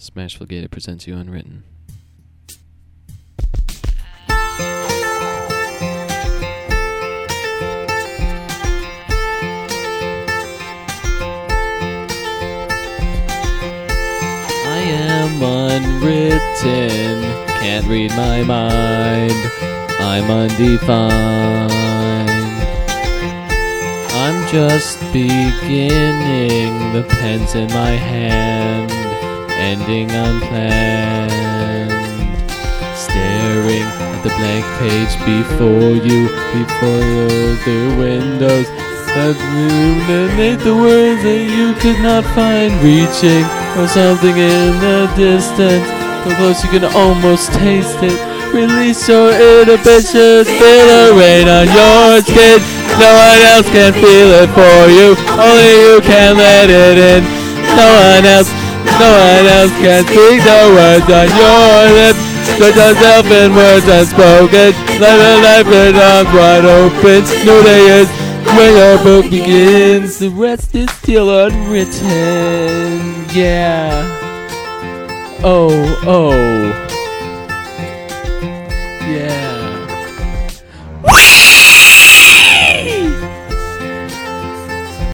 Smashville Gated presents you Unwritten. I am unwritten, can't read my mind, I'm undefined. I'm just beginning, the pen's in my hand, ending unplanned. Staring at the blank page before you, before the windows that illuminate the words that you could not find. Reaching for something in the distance, so close you can almost taste it. Release your inhibitions, feel the rain on your skin. No one else can feel it for you, only you can let it in. No one else can speak the words on your lips. Put yourself in words unspoken, live a life with arms wide open. New day is when your book begins, the rest is still unwritten. Yeah. Oh. Yeah.